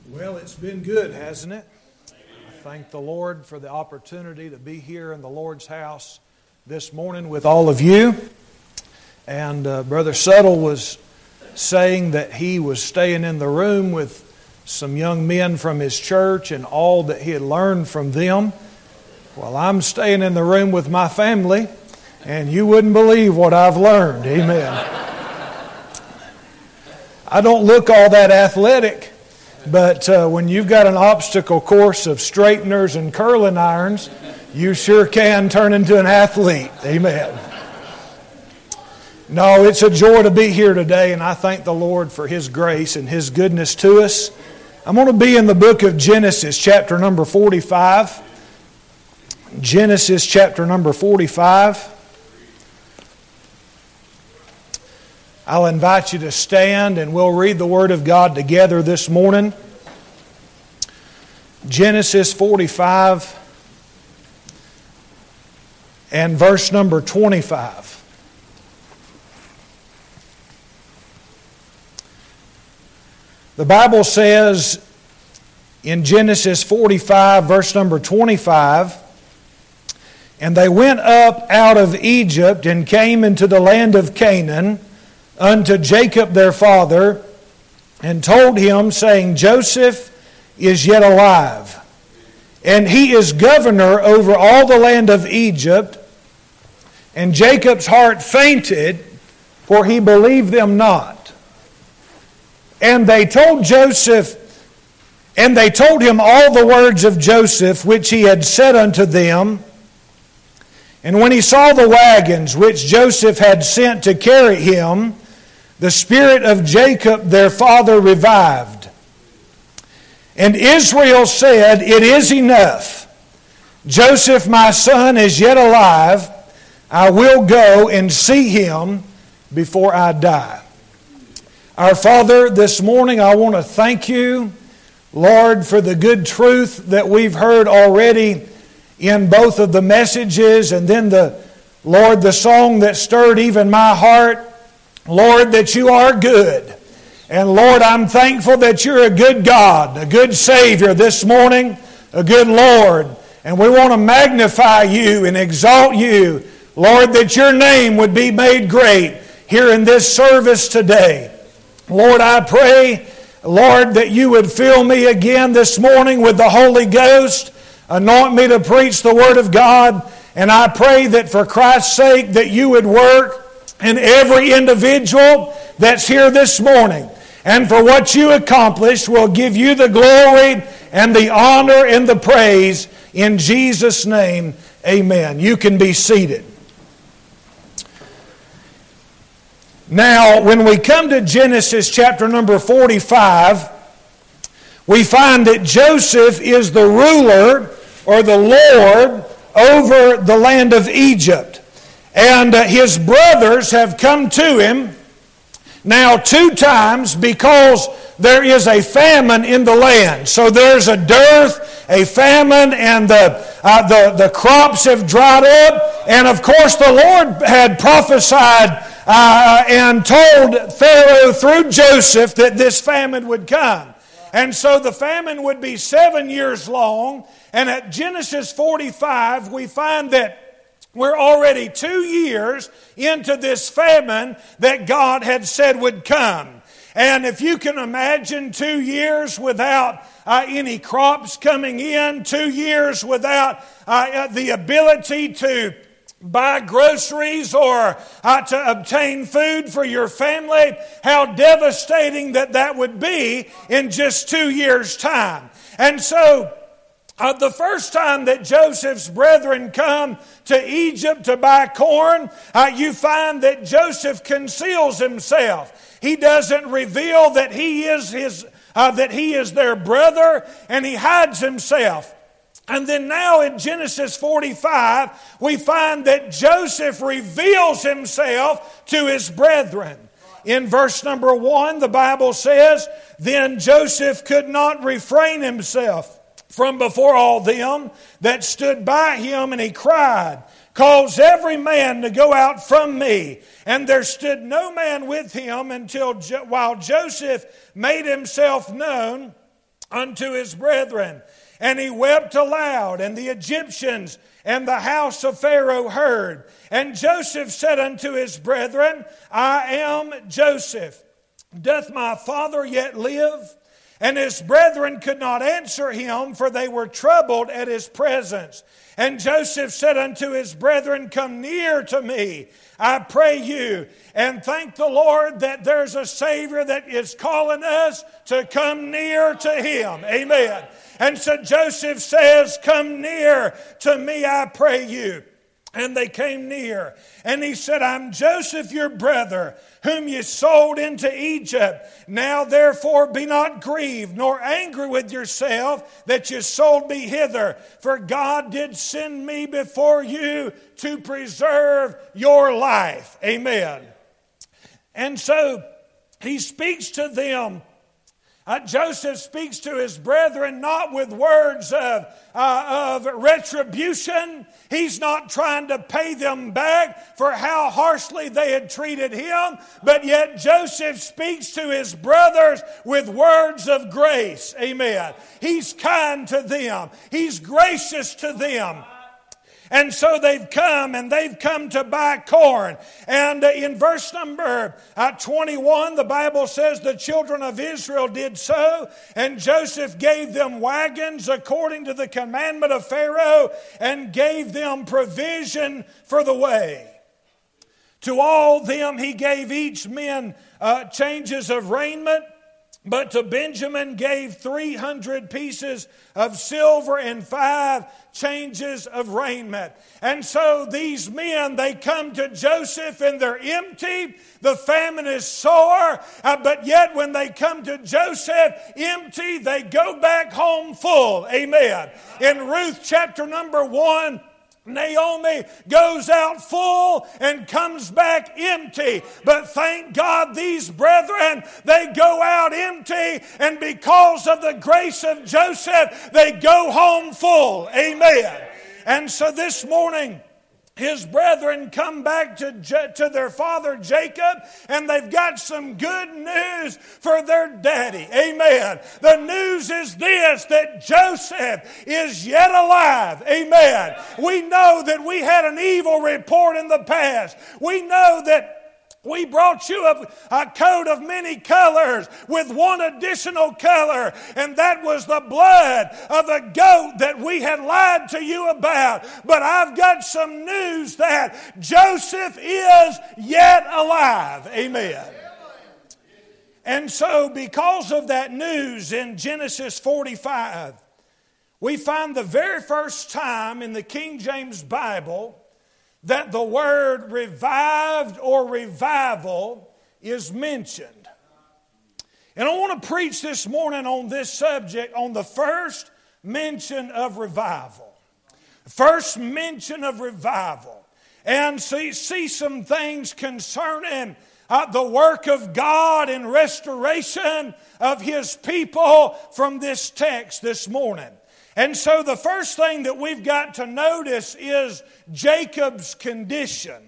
Well, it's been good, hasn't it? I thank the Lord for the opportunity to be here in the Lord's house this morning with all of you. And Brother Suttle was saying that he was staying in the room with some young men from his church and all that he had learned from them. Well, I'm staying in the room with my family, and you wouldn't believe what I've learned. Amen. I don't look all that athletic. But when you've got an obstacle course of straighteners and curling irons, you sure can turn into an athlete. Amen. No, it's a joy to be here today, and I thank the Lord for His grace and His goodness to us. I'm going to be in the book of Genesis, chapter number 45. Genesis, chapter number 45. I'll invite you to stand and we'll read the Word of God together this morning. Genesis 45 and verse number 25. The Bible says in Genesis 45, verse number 25, "And they went up out of Egypt and came into the land of Canaan, unto Jacob their father, and told him, saying, Joseph is yet alive, and he is governor over all the land of Egypt. And Jacob's heart fainted, for he believed them not. And they told him all the words of Joseph, which he had said unto them. And when he saw the wagons which Joseph had sent to carry him, the spirit of Jacob their father revived. And Israel said, It is enough. Joseph my son is yet alive. I will go and see him before I die." Our Father, this morning I want to thank you, Lord, for the good truth that we've heard already in both of the messages, and then the song that stirred even my heart. Lord, that you are good. And Lord, I'm thankful that you're a good God, a good Savior this morning, a good Lord. And we want to magnify you and exalt you, Lord, that your name would be made great here in this service today. Lord, I pray, Lord, that you would fill me again this morning with the Holy Ghost. Anoint me to preach the Word of God. And I pray that for Christ's sake that you would work in every individual that's here this morning. And for what you accomplished, we'll give you the glory and the honor and the praise in Jesus' name. Amen. You can be seated. Now, when we come to Genesis chapter number 45, we find that Joseph is the ruler or the Lord over the land of Egypt. And his brothers have come to him now 2 times because there is a famine in the land. So there's a dearth, a famine, and the crops have dried up. And of course the Lord had prophesied and told Pharaoh through Joseph that this famine would come. And so the famine would be 7 years long. And at Genesis 45 we find that we're already 2 years into this famine that God had said would come. And if you can imagine 2 years without any crops coming in, 2 years without the ability to buy groceries or to obtain food for your family, how devastating that would be in just 2 years' time. And so the first time that Joseph's brethren come to Egypt to buy corn, you find that Joseph conceals himself. He doesn't reveal that he is their brother, and he hides himself. And then now in Genesis 45, we find that Joseph reveals himself to his brethren. In verse number 1, the Bible says, "Then Joseph could not refrain himself from before all them that stood by him, and he cried, Cause every man to go out from me. And there stood no man with him while Joseph made himself known unto his brethren. And he wept aloud, and the Egyptians and the house of Pharaoh heard. And Joseph said unto his brethren, I am Joseph. Doth my father yet live? And his brethren could not answer him, for they were troubled at his presence. And Joseph said unto his brethren, Come near to me, I pray you, and thank the Lord that there's a Savior that is calling us to come near to him. Amen. And so Joseph says, Come near to me, I pray you. And they came near. And he said, I'm Joseph your brother, whom ye sold into Egypt. Now therefore be not grieved, nor angry with yourself that you sold me hither. For God did send me before you to preserve your life. Amen. And so he speaks to them. Joseph speaks to his brethren not with words of retribution. He's not trying to pay them back for how harshly they had treated him. But yet Joseph speaks to his brothers with words of grace. Amen. He's kind to them. He's gracious to them. And so they've come to buy corn. And in verse number 21, the Bible says the children of Israel did so. And Joseph gave them wagons according to the commandment of Pharaoh and gave them provision for the way. To all them he gave each man changes of raiment. But to Benjamin gave 300 pieces of silver and 5 changes of raiment. And so these men, they come to Joseph and they're empty. The famine is sore. But yet when they come to Joseph empty, they go back home full. Amen. In Ruth chapter number 1, Naomi goes out full and comes back empty. But thank God these brethren, they go out empty, and because of the grace of Joseph, they go home full. Amen. And so this morning, his brethren come back to their father Jacob, and they've got some good news for their daddy. Amen. The news is this, that Joseph is yet alive. Amen. We know that we had an evil report in the past. We know that we brought you a coat of many colors with one additional color, and that was the blood of a goat that we had lied to you about. But I've got some news that Joseph is yet alive. Amen. And so because of that news in Genesis 45, we find the very first time in the King James Bible that the word revived or revival is mentioned. And I want to preach this morning on this subject, on the first mention of revival. First mention of revival. And see some things concerning the work of God and restoration of His people from this text this morning. And so the first thing that we've got to notice is Jacob's condition.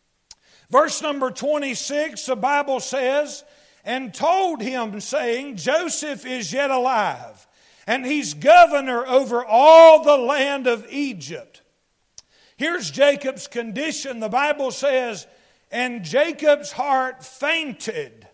Verse number 26, the Bible says, and told him, saying, Joseph is yet alive, and he's governor over all the land of Egypt. Here's Jacob's condition. The Bible says, and Jacob's heart fainted,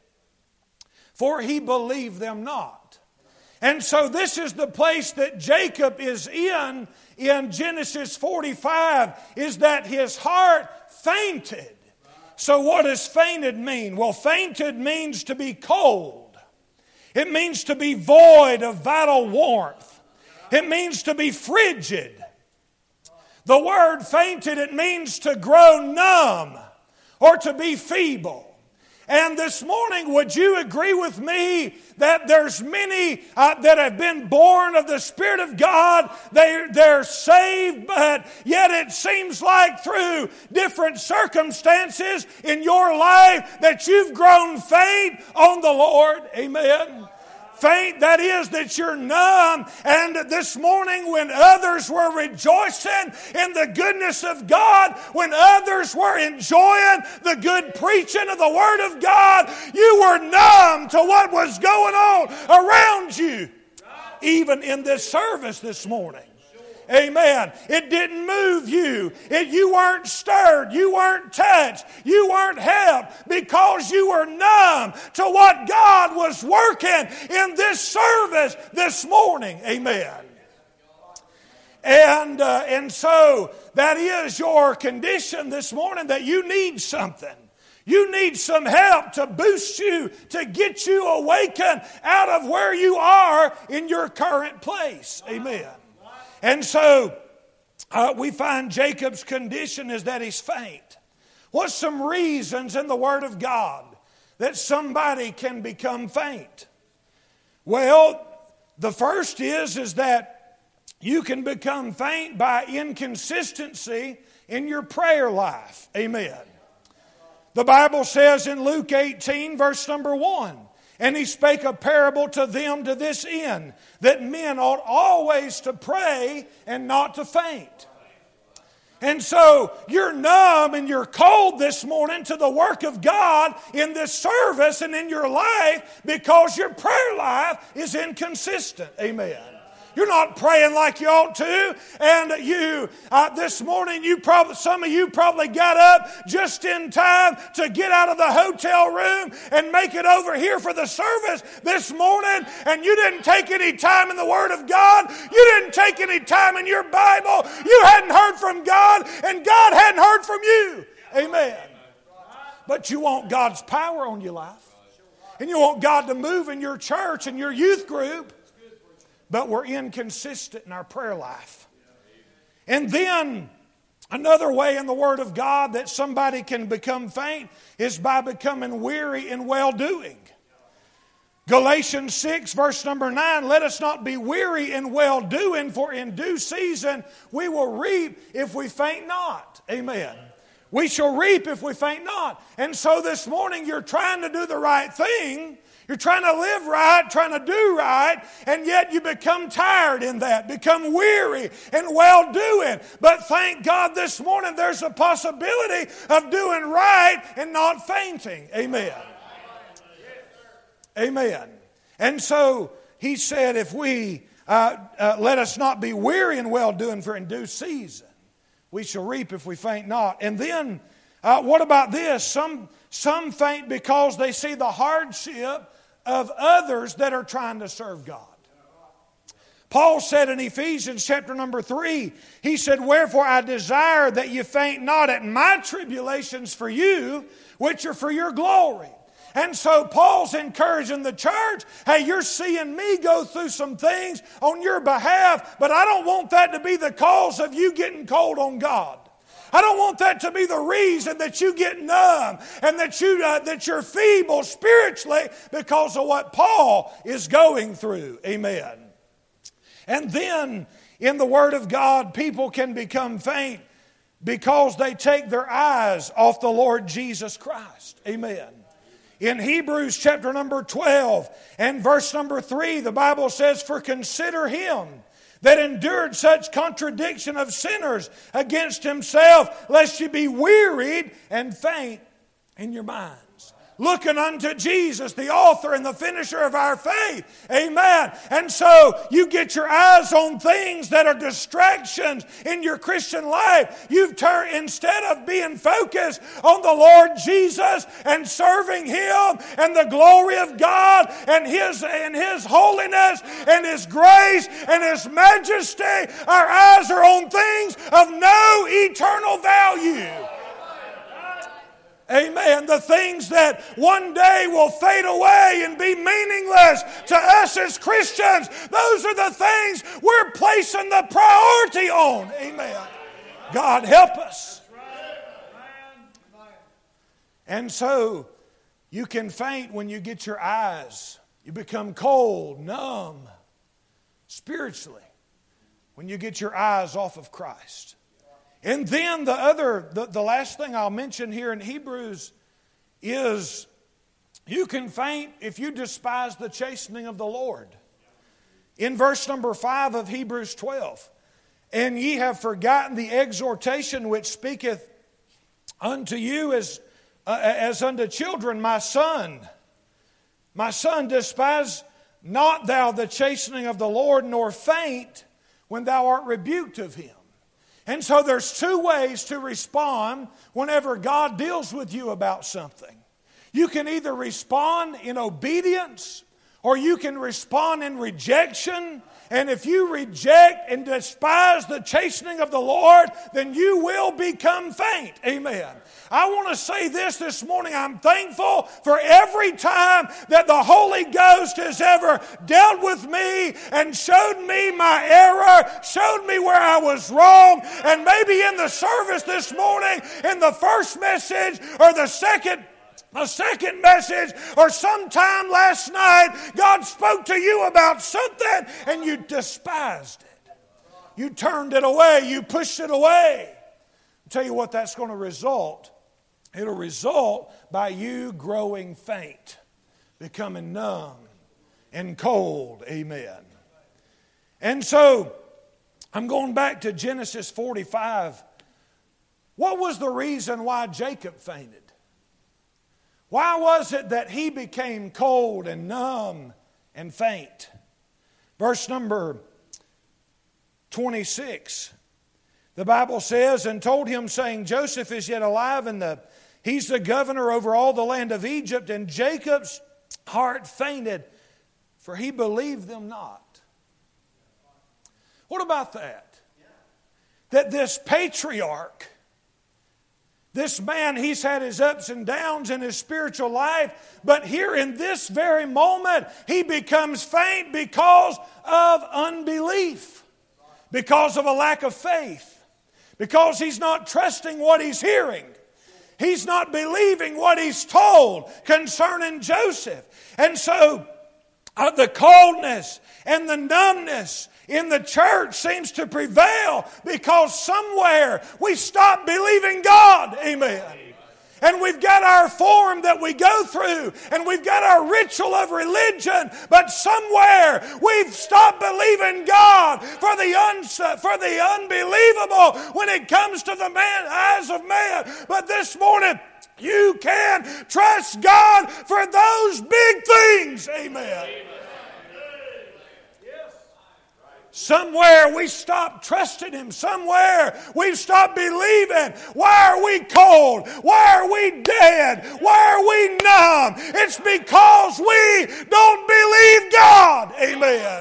for he believed them not. And so this is the place that Jacob is in Genesis 45, is that his heart fainted. So what does fainted mean? Well, fainted means to be cold. It means to be void of vital warmth. It means to be frigid. The word fainted, it means to grow numb or to be feeble. And this morning, would you agree with me that there's many that have been born of the Spirit of God? They're saved, but yet it seems like through different circumstances in your life that you've grown faint on the Lord. Amen. Faint, that is, that you're numb. And this morning when others were rejoicing in the goodness of God, when others were enjoying the good preaching of the Word of God, you were numb to what was going on around you. even in this service this morning. Amen. It didn't move you. You weren't stirred. You weren't touched. You weren't helped because you were numb to what God was working in this service this morning. Amen. And so that is your condition this morning, that you need something. You need some help to boost you, to get you awakened out of where you are in your current place. Amen. And so we find Jacob's condition is that he's faint. What's some reasons in the Word of God that somebody can become faint? Well, the first is that you can become faint by inconsistency in your prayer life. Amen. The Bible says in Luke 18, verse number 1, "And he spake a parable to them to this end, that men ought always to pray and not to faint." And so you're numb and you're cold this morning to the work of God in this service and in your life because your prayer life is inconsistent. Amen. You're not praying like you ought to. And this morning, some of you probably got up just in time to get out of the hotel room and make it over here for the service this morning. And you didn't take any time in the Word of God. You didn't take any time in your Bible. You hadn't heard from God, and God hadn't heard from you. Amen. But you want God's power on your life. And you want God to move in your church and your youth group. But we're inconsistent in our prayer life. And then another way in the Word of God that somebody can become faint is by becoming weary in well-doing. Galatians 6, verse number 9, "Let us not be weary in well-doing, for in due season we will reap if we faint not." Amen. We shall reap if we faint not. And so this morning you're trying to do the right thing. You're trying to live right, trying to do right, and yet you become tired in that, become weary in well-doing. But thank God this morning there's a possibility of doing right and not fainting. Amen. Amen. And so he said, if we let us not be weary in well-doing, for in due season we shall reap if we faint not. And then what about this? Some faint because they see the hardship of others that are trying to serve God. Paul said in Ephesians chapter number 3, he said, "Wherefore I desire that you faint not at my tribulations for you, which are for your glory." And so Paul's encouraging the church, hey, you're seeing me go through some things on your behalf, but I don't want that to be the cause of you getting cold on God. I don't want that to be the reason that you get numb and that you're feeble spiritually because of what Paul is going through. Amen. And then in the Word of God, people can become faint because they take their eyes off the Lord Jesus Christ. Amen. In Hebrews chapter number 12 and verse number 3, the Bible says, "For consider him that endured such contradiction of sinners against himself, lest you be wearied and faint in your minds." Looking unto Jesus, the author and the finisher of our faith. Amen. And so you get your eyes on things that are distractions in your Christian life. You've turned, instead of being focused on the Lord Jesus and serving Him and the glory of God and His holiness and His grace and His majesty, our eyes are on things of no eternal value. Amen. The things that one day will fade away and be meaningless to us as Christians, those are the things we're placing the priority on. Amen. God help us. And so you can faint when you get your eyes. You become cold, numb, spiritually, when you get your eyes off of Christ. And then the last thing I'll mention here in Hebrews is you can faint if you despise the chastening of the Lord. In verse number 5 of Hebrews 12, "And ye have forgotten the exhortation which speaketh unto you as unto children, my son, despise not thou the chastening of the Lord, nor faint when thou art rebuked of Him. And so there's two ways to respond whenever God deals with you about something. You can either respond in obedience, or you can respond in rejection. And if you reject and despise the chastening of the Lord, then you will become faint. Amen. I want to say this morning. I'm thankful for every time that the Holy Ghost has ever dealt with me and showed me my error, showed me where I was wrong. And maybe in the service this morning, in the first message or a second message, or sometime last night, God spoke to you about something and you despised it. You turned it away. You pushed it away. I'll tell you what that's going to result. It'll result by you growing faint, becoming numb and cold. Amen. And so, I'm going back to Genesis 45. What was the reason why Jacob fainted? Why was it that he became cold and numb and faint? Verse number 26. The Bible says, and told him, saying, Joseph is yet alive, and he's the governor over all the land of Egypt. And Jacob's heart fainted, for he believed them not. What about that? That this patriarch, this man, he's had his ups and downs in his spiritual life, but here in this very moment, he becomes faint because of unbelief, because of a lack of faith, because he's not trusting what he's hearing. He's not believing what he's told concerning Joseph. And so, the coldness and the numbness in the church seems to prevail because somewhere we stop believing God. Amen. And we've got our form that we go through, and we've got our ritual of religion, but somewhere we've stopped believing God for the unbelievable when it comes to the eyes of man. But this morning, you can trust God for those big things. Amen. Somewhere we stop trusting Him. Somewhere we've stopped believing. Why are we cold? Why are we dead? Why are we numb? It's because we don't believe God. Amen.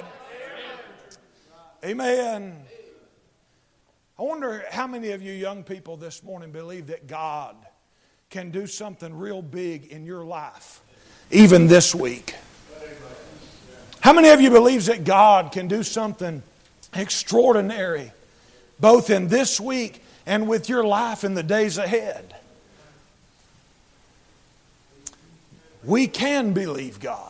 Amen. I wonder how many of you young people this morning believe that God can do something real big in your life, even this week. How many of you believes that God can do something extraordinary both in this week and with your life in the days ahead? We can believe God.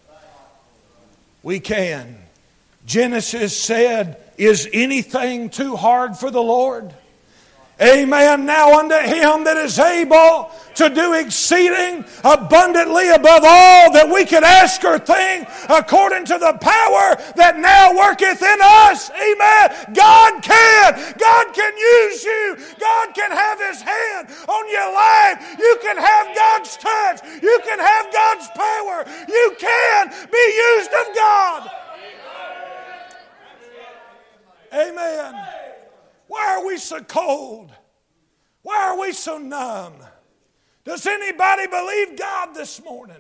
We can. Genesis said, is anything too hard for the Lord? Amen. Now unto Him that is able to do exceeding abundantly above all that we could ask or think, according to the power that now worketh in us. Amen. God can. God can use you. God can have His hand on your life. You can have God's touch. You can have God's power. You can be used of God. Amen. Why are we so cold? Why are we so numb? Does anybody believe God this morning?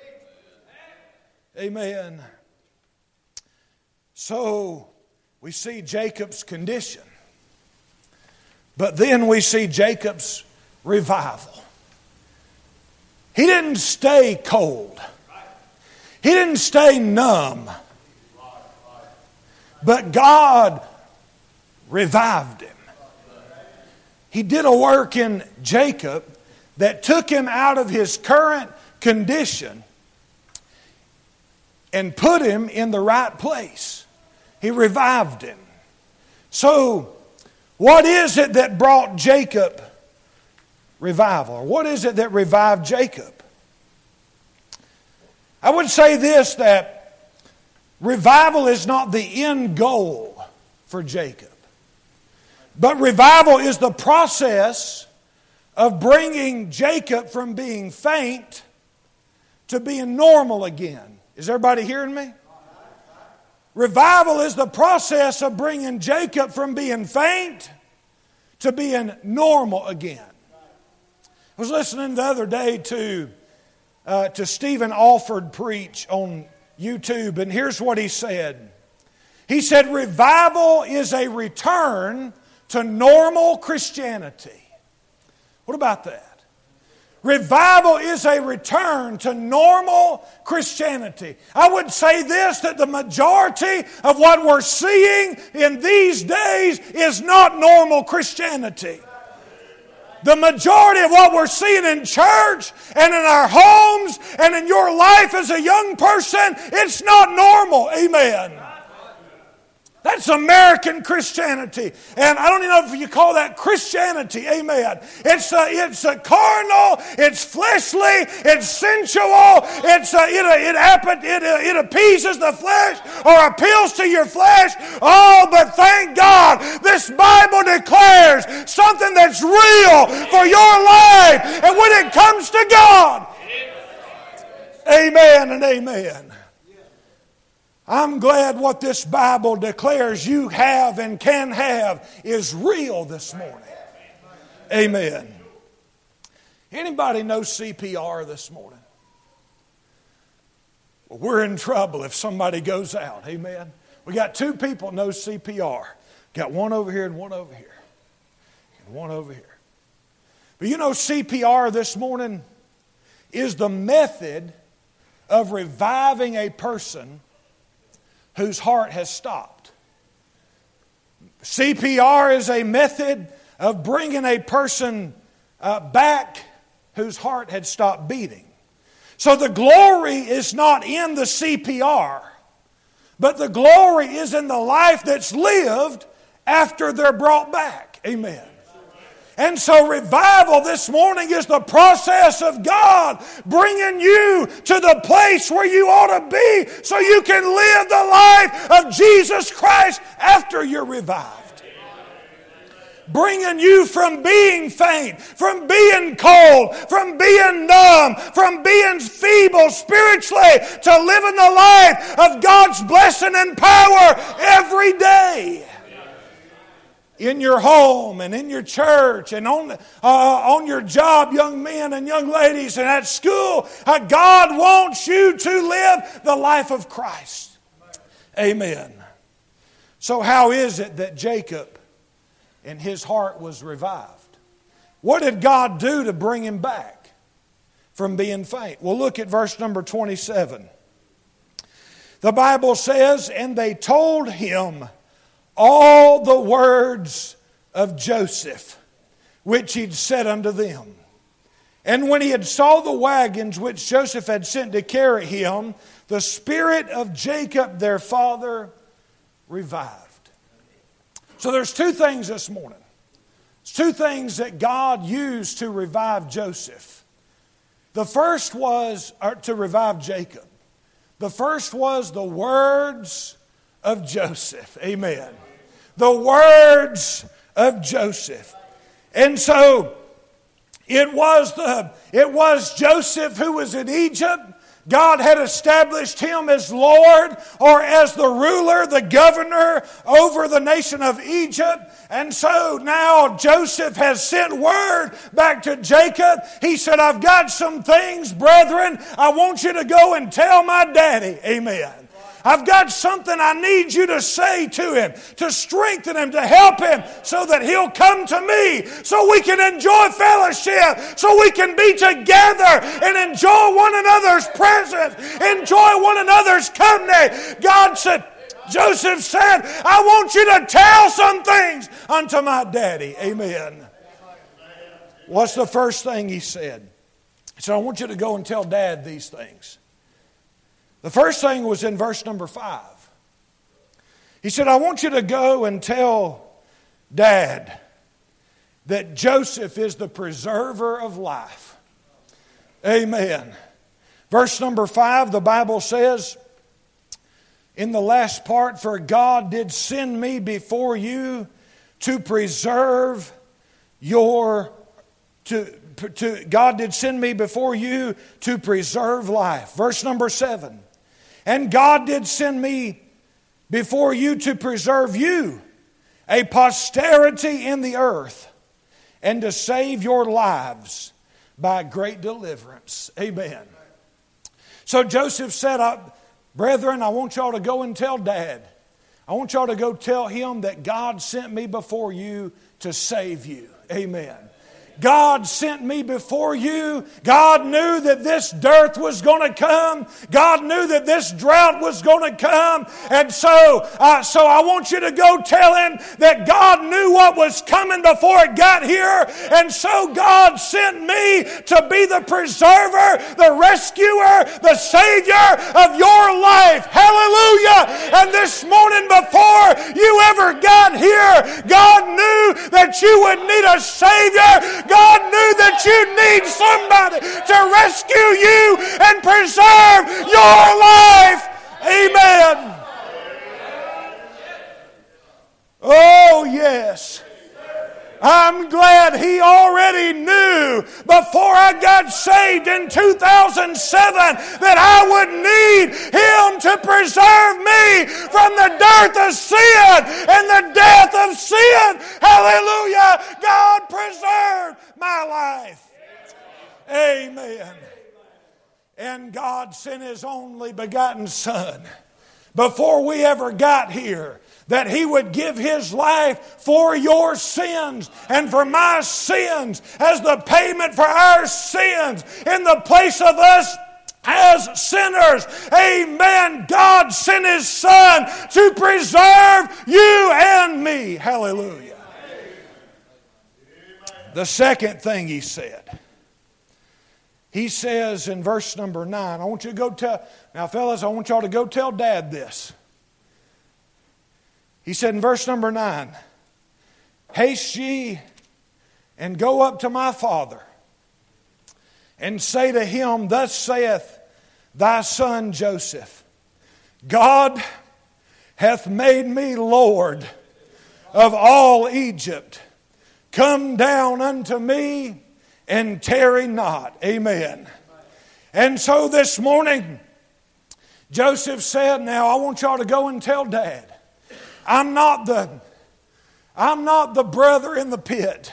Amen. So, we see Jacob's condition. But then we see Jacob's revival. He didn't stay cold. He didn't stay numb. But God revived him. He did a work in Jacob that took him out of his current condition and put him in the right place. He revived him. So, what is it that brought Jacob revival? Or what is it that revived Jacob? I would say this, that revival is not the end goal for Jacob. But revival is the process of bringing Jacob from being faint to being normal again. Is everybody hearing me? Revival is the process of bringing Jacob from being faint to being normal again. I was listening the other day to Stephen Alford preach on YouTube, and here's what he said. He said, revival is a return to normal Christianity. What about that? Revival is a return to normal Christianity. I would say this, that the majority of what we're seeing in these days is not normal Christianity. The majority of what we're seeing in church and in our homes and in your life as a young person, it's not normal. Amen. That's American Christianity. And I don't even know if you call that Christianity. Amen. It's a carnal, it's fleshly, it's sensual, it appeases the flesh or appeals to your flesh. Oh, but thank God, this Bible declares something that's real for your life. And when it comes to God, amen and amen. I'm glad what this Bible declares you have and can have is real this morning. Amen. Anybody know CPR this morning? Well, we're in trouble if somebody goes out. Amen. We got two people know CPR. Got one over here and one over here. And one over here. But you know CPR this morning is the method of reviving a person whose heart has stopped. CPR is a method of bringing a person back whose heart had stopped beating. So the glory is not in the CPR, but the glory is in the life that's lived after they're brought back. Amen. And so revival this morning is the process of God bringing you to the place where you ought to be so you can live the life of Jesus Christ after you're revived. Bringing you from being faint, from being cold, from being numb, from being feeble spiritually to living the life of God's blessing and power every day. In your home and in your church and on your job, young men and young ladies, and at school, God wants you to live the life of Christ. Amen. So how is it that Jacob and his heart was revived? What did God do to bring him back from being faint? Well, look at verse number 27. The Bible says, and they told him all the words of Joseph, which he'd said unto them. And when he had saw the wagons which Joseph had sent to carry him, the spirit of Jacob their father revived. So there's two things this morning. There's two things that God used to revive Joseph. The first was to revive Jacob. The first was the words of Joseph. Amen. The words of Joseph. And so it was Joseph who was in Egypt. God had established him as Lord or as the ruler, the governor over the nation of Egypt. And so now Joseph has sent word back to Jacob. He said, I've got some things, brethren, I want you to go and tell my daddy. Amen. I've got something I need you to say to him, to strengthen him, to help him, so that he'll come to me, so we can enjoy fellowship, so we can be together and enjoy one another's presence, enjoy one another's company. Joseph said, I want you to tell some things unto my daddy. Amen. What's the first thing he said? He said, I want you to go and tell Dad these things. The first thing was in verse number 5. He said, I want you to go and tell Dad that Joseph is the preserver of life. Amen. Verse number 5, the Bible says, in the last part, for God did send me before you to preserve God did send me before you to preserve life. Verse number 7. And God did send me before you to preserve you a posterity in the earth, and to save your lives by great deliverance. Amen. So Joseph said, brethren, I want y'all to go and tell Dad. I want y'all to go tell him that God sent me before you to save you. Amen. God sent me before you. God knew that this dearth was going to come. God knew that this drought was going to come. And so I want you to go tell him that God knew what was coming before it got here. And so God sent me to be the preserver, the rescuer, the Savior of your life. Hallelujah. And this morning before you ever got here, God knew that you would need a Savior. God knew that you need somebody to rescue you and preserve your life. Amen. Oh, yes. I'm glad He already knew before I got saved in 2007 that I would need Him to preserve me from the dearth of sin and the death of sin. Hallelujah. God preserved my life. Amen. And God sent His only begotten Son before we ever got here, that He would give His life for your sins and for my sins as the payment for our sins in the place of us as sinners. Amen. God sent His Son to preserve you and me. Hallelujah. The second thing He said, He says in verse number 9, I want you to go tell, now fellas, I want y'all to go tell Dad this. He said in verse number 9, haste ye and go up to my father and say to him, thus saith thy son Joseph, God hath made me Lord of all Egypt. Come down unto me and tarry not. Amen. And so this morning, Joseph said, now I want y'all to go and tell Dad, I'm not the brother in the pit.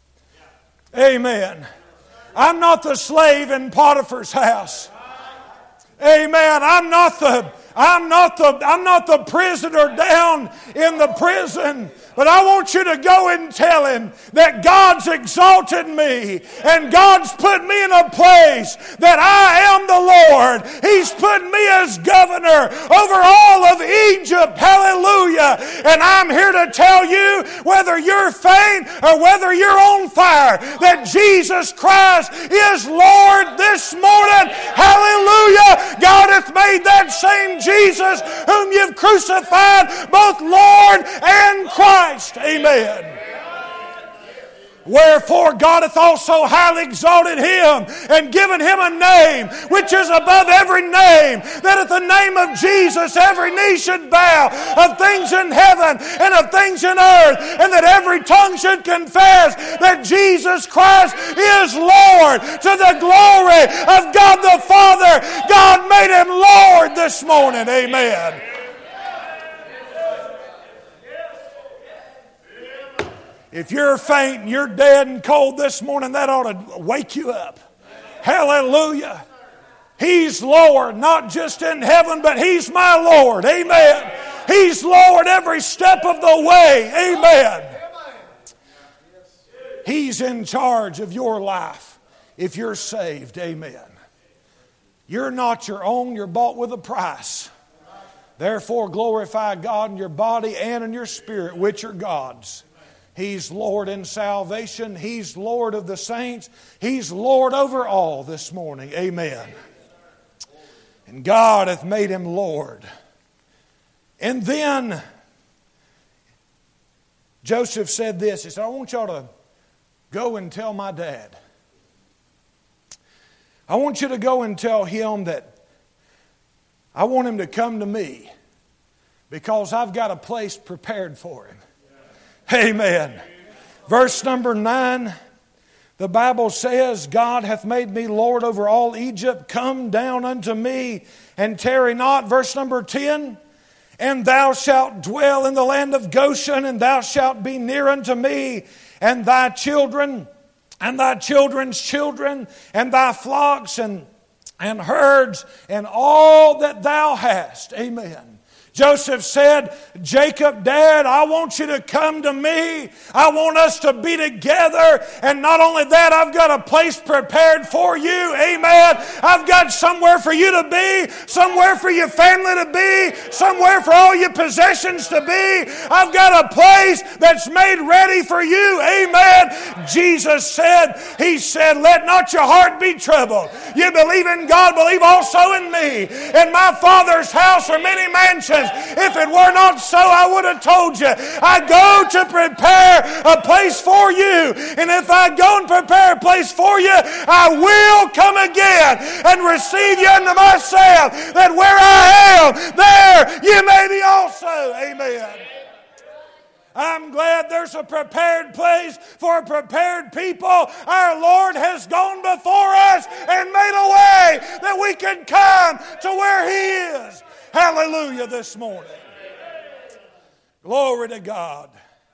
Amen. I'm not the slave in Potiphar's house. Amen. I'm not the prisoner down in the prison. But I want you to go and tell him that God's exalted me and God's put me in a place that I am the Lord. He's put me as governor over all of Egypt. Hallelujah. And I'm here to tell you, whether you're faint or whether you're on fire, that Jesus Christ is Lord this morning. Hallelujah. God hath made that same Jesus whom you've crucified both Lord and Christ. Amen. Wherefore God hath also highly exalted Him and given Him a name which is above every name, that at the name of Jesus every knee should bow, of things in heaven and of things in earth, and that every tongue should confess that Jesus Christ is Lord, to the glory of God the Father. God made Him Lord this morning. Amen. If you're faint and you're dead and cold this morning, that ought to wake you up. Hallelujah. He's Lord, not just in heaven, but He's my Lord. Amen. He's Lord every step of the way. Amen. He's in charge of your life if you're saved. Amen. You're not your own. You're bought with a price. Therefore, glorify God in your body and in your spirit, which are God's. He's Lord in salvation. He's Lord of the saints. He's Lord over all this morning. Amen. And God hath made Him Lord. And then Joseph said this. He said, I want y'all to go and tell my dad. I want you to go and tell him that I want him to come to me because I've got a place prepared for him. Amen. Verse number 9, the Bible says, God hath made me Lord over all Egypt. Come down unto me and tarry not. Verse number 10, And thou shalt dwell in the land of Goshen, and thou shalt be near unto me, and thy children, and thy children's children, and thy flocks and herds, and all that thou hast. Amen. Joseph said, Jacob, Dad, I want you to come to me. I want us to be together. And not only that, I've got a place prepared for you. Amen. I've got somewhere for you to be, somewhere for your family to be, somewhere for all your possessions to be. I've got a place that's made ready for you. Amen. Jesus said, He said, let not your heart be troubled. You believe in God, believe also in me. In my Father's house are many mansions. If it were not so, I would have told you. I go to prepare a place for you. And if I go and prepare a place for you, I will come again and receive you unto myself, that where I am, there you may be also. Amen. I'm glad there's a prepared place for prepared people. Our Lord has gone before us and made a way that we can come to where He is. Hallelujah this morning. Glory to God.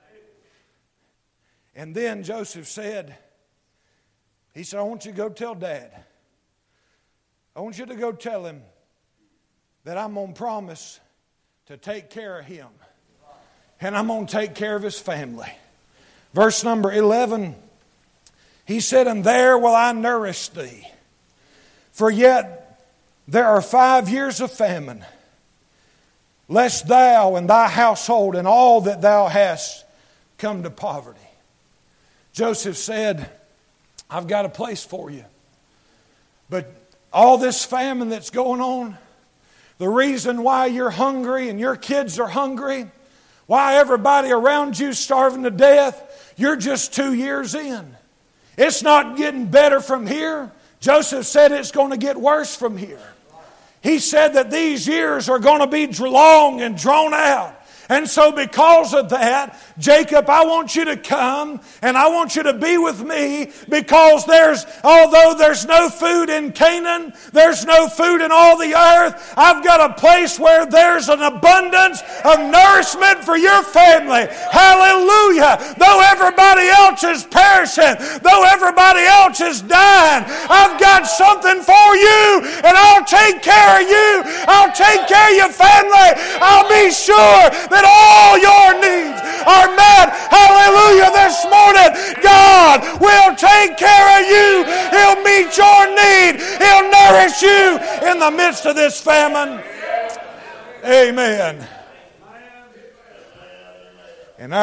And then Joseph said, he said, I want you to go tell Dad. I want you to go tell him that I'm going to promise to take care of him. And I'm going to take care of his family. Verse number 11, he said, and there will I nourish thee. For yet there are 5 years of famine, lest thou and thy household and all that thou hast come to poverty. Joseph said, I've got a place for you. But all this famine that's going on, the reason why you're hungry and your kids are hungry, why everybody around you is starving to death, you're just 2 years in. It's not getting better from here. Joseph said it's going to get worse from here. He said that these years are going to be long and drawn out. And so because of that, Jacob, I want you to come and I want you to be with me, because although there's no food in Canaan, there's no food in all the earth, I've got a place where there's an abundance of nourishment for your family. Hallelujah. Though everybody else is perishing, though everybody else is dying, I've got something for you, and I'll take care of you. I'll take care of your family. I'll be sure that all your needs are met. Hallelujah this morning. God will take care of you. He'll meet your need. He'll nourish you in the midst of this famine. Amen. And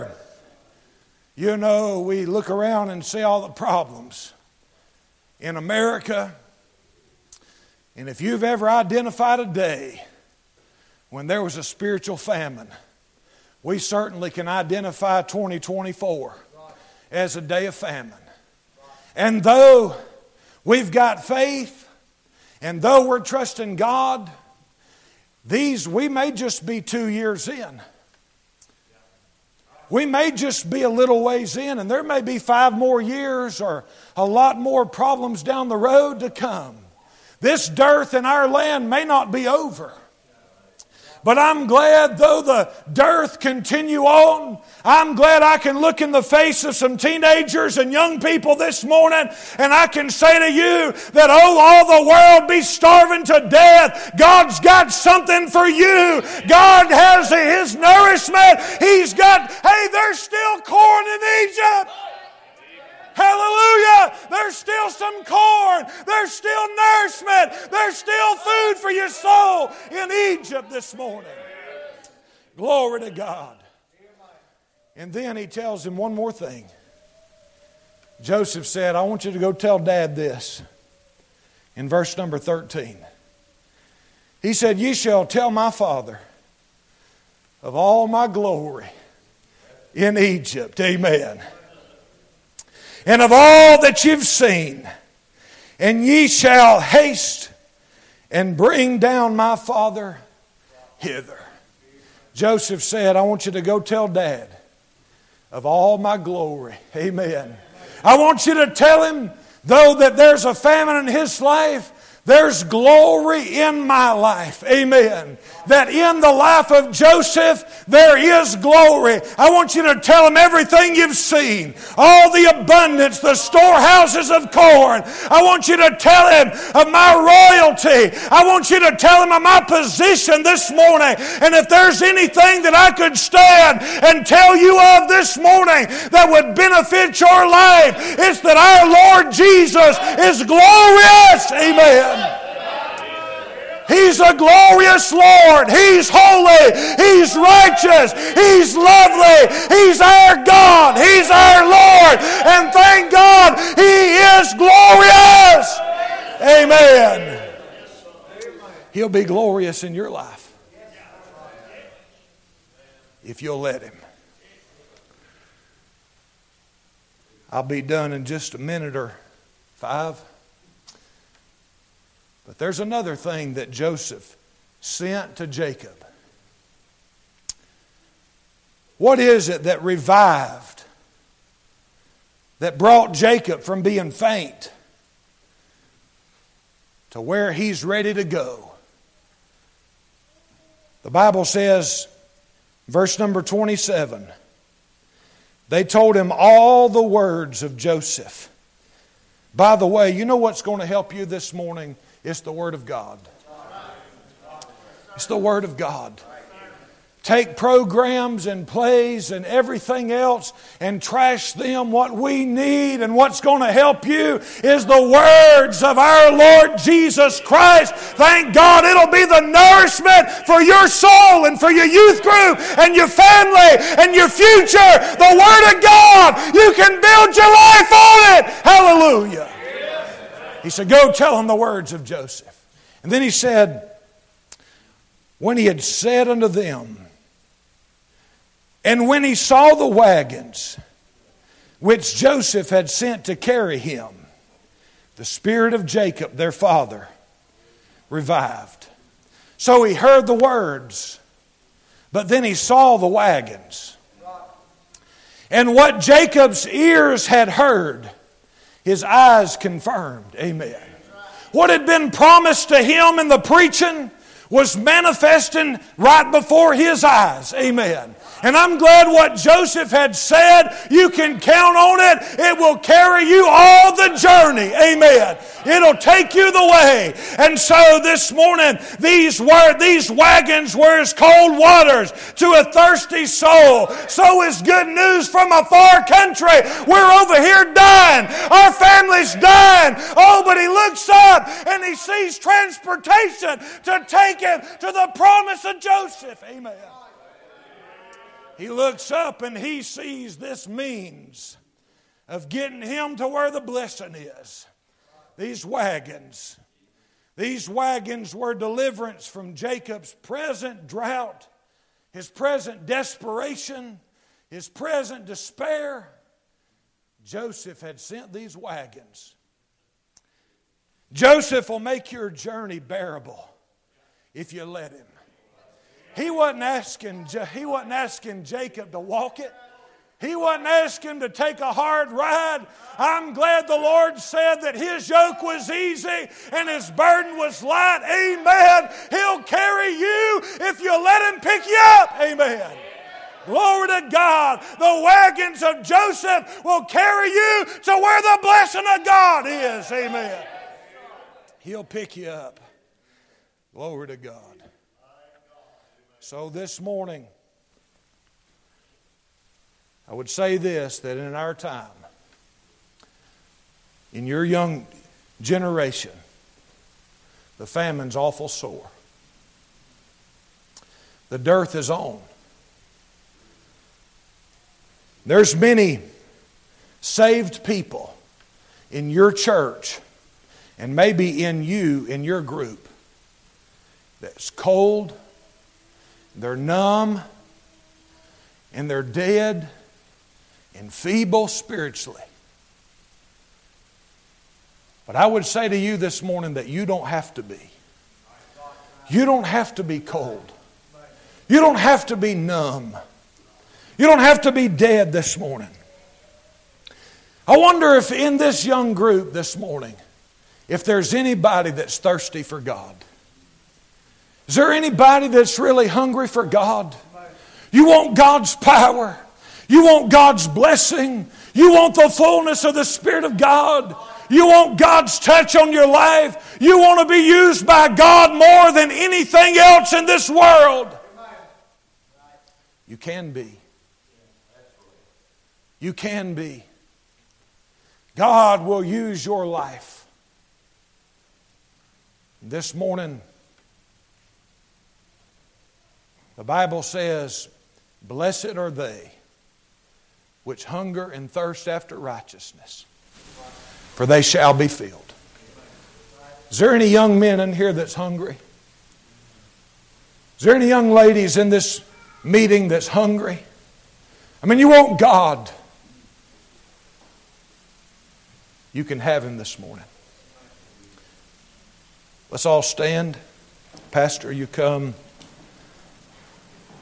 we look around and see all the problems in America. And if you've ever identified a day when there was a spiritual famine, we certainly can identify 2024 as a day of famine. And though we've got faith, and though we're trusting God, we may just be 2 years in. We may just be a little ways in, and there may be 5 more years or a lot more problems down the road to come. This dearth in our land may not be over. But I'm glad, though the dearth continue on, I'm glad I can look in the face of some teenagers and young people this morning, and I can say to you that, all the world be starving to death, God's got something for you. God has His nourishment. There's still corn in Egypt. Hallelujah! There's still some corn. There's still nourishment. There's still food for your soul in Egypt this morning. Glory to God. And then he tells him one more thing. Joseph said, I want you to go tell Dad this. In verse number 13. He said, ye shall tell my father of all my glory in Egypt. Amen. And of all that you've seen, and ye shall haste and bring down my father hither. Joseph said, I want you to go tell Dad of all my glory. Amen. I want you to tell him, though that there's a famine in his life, There's glory in my life. Amen. That in the life of Joseph, there is glory. I want you to tell him everything you've seen. All the abundance, the storehouses of corn. I want you to tell him of my royalty. I want you to tell him of my position this morning. And if there's anything that I could stand and tell you of this morning that would benefit your life, it's that our Lord Jesus is glorious. Amen. He's a glorious Lord. He's holy. He's righteous. He's lovely. He's our God. He's our Lord. And thank God He is glorious. Amen. He'll be glorious in your life if you'll let Him. I'll be done in just a minute or 5. But there's another thing that Joseph sent to Jacob. What is it that revived, that brought Jacob from being faint to where he's ready to go? The Bible says, verse number 27, they told him all the words of Joseph. By the way, you know what's going to help you this morning? It's the Word of God. It's the Word of God. Take programs and plays and everything else and trash them. What we need and what's going to help you is the words of our Lord Jesus Christ. Thank God it'll be the nourishment for your soul and for your youth group and your family and your future. The Word of God. You can build your life on it. Hallelujah. He said, go tell him the words of Joseph. And then he said, when he had said unto them, and when he saw the wagons which Joseph had sent to carry him, the spirit of Jacob, their father, revived. So he heard the words, but then he saw the wagons. And what Jacob's ears had heard, his eyes confirmed. Amen. What had been promised to him in the preaching was manifesting right before his eyes. Amen. And I'm glad what Joseph had said, you can count on it. It will carry you all the journey. Amen. It'll take you the way. And so this morning, these wagons were as cold waters to a thirsty soul. So is good news from a far country. We're over here dying. Our family's dying. Oh, but he looks up and he sees transportation to take him to the promise of Joseph. Amen. He looks up and he sees this means of getting him to where the blessing is. These wagons were deliverance from Jacob's present drought, his present desperation, his present despair. Joseph had sent these wagons. Joseph will make your journey bearable if you let him. He wasn't asking Jacob to walk it. He wasn't asking him to take a hard ride. I'm glad the Lord said that His yoke was easy and His burden was light. Amen. He'll carry you if you let Him pick you up. Amen. Glory to God. The wagons of Joseph will carry you to where the blessing of God is. Amen. He'll pick you up. Glory to God. So this morning, I would say this, that in our time, in your young generation, the famine's awful sore. The dearth is on. There's many saved people in your church and maybe in your group that's cold, they're numb, and they're dead and feeble spiritually. But I would say to you this morning that you don't have to be. You don't have to be cold. You don't have to be numb. You don't have to be dead this morning. I wonder if in this young group this morning, if there's anybody that's thirsty for God. Is there anybody that's really hungry for God? You want God's power. You want God's blessing. You want the fullness of the Spirit of God. You want God's touch on your life. You want to be used by God more than anything else in this world. You can be. You can be. God will use your life. This morning, the Bible says, blessed are they which hunger and thirst after righteousness, for they shall be filled. Is there any young men in here that's hungry? Is there any young ladies in this meeting that's hungry? I mean, you want God. You can have Him this morning. Let's all stand. Pastor, you come.